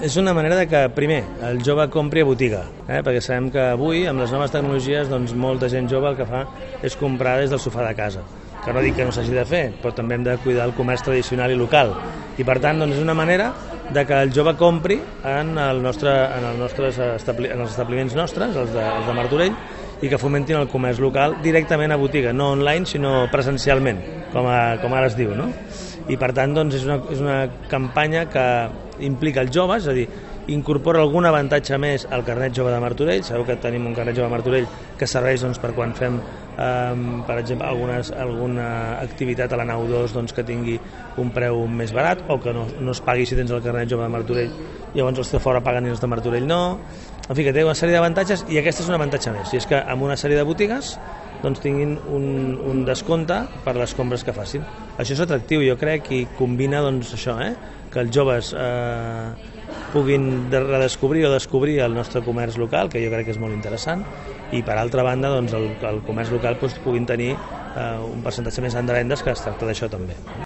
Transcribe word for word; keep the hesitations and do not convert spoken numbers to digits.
És una manera de que, primer, el jove compri a botiga, eh? perquè sabem que avui, amb les noves tecnologies, doncs, molta gent jove el que fa és comprar des del sofà de casa. Que no dic que no s'hagi de fer, però també hem de cuidar el comerç tradicional i local. I per tant, doncs, és una manera de que el jove compri en, el nostre, en, el nostres establi, en els establiments nostres, els de, els de Martorell, i que fomentin el comerç local directament a botiga, no online, sinó presencialment, com, a, com ara es diu, no? I per tant, doncs, és una, és una campanya que implica els joves, és a dir, incorpora algun avantatge més al carnet jove de Martorell. Sabeu que tenim un carnet jove de Martorell que serveix doncs, per quan fem, eh, per exemple, algunes, alguna activitat a la nau dos doncs, que tingui un preu més barat o que no, no es pagui si tens el carnet jove de Martorell, llavors els de fora paguen i els de Martorell no. En fi, que té una sèrie d'avantatges i aquest és un avantatge més, i és que amb una sèrie de botigues doncs tinguin un, un descompte per les compres que facin. Això és atractiu, jo crec, i combina doncs, això, eh? que els joves eh, puguin redescobrir o descobrir el nostre comerç local, que jo crec que és molt interessant, i per altra banda doncs, el, el comerç local doncs, puguin tenir eh, un percentatge més alt de vendes, que es tracta d'això també.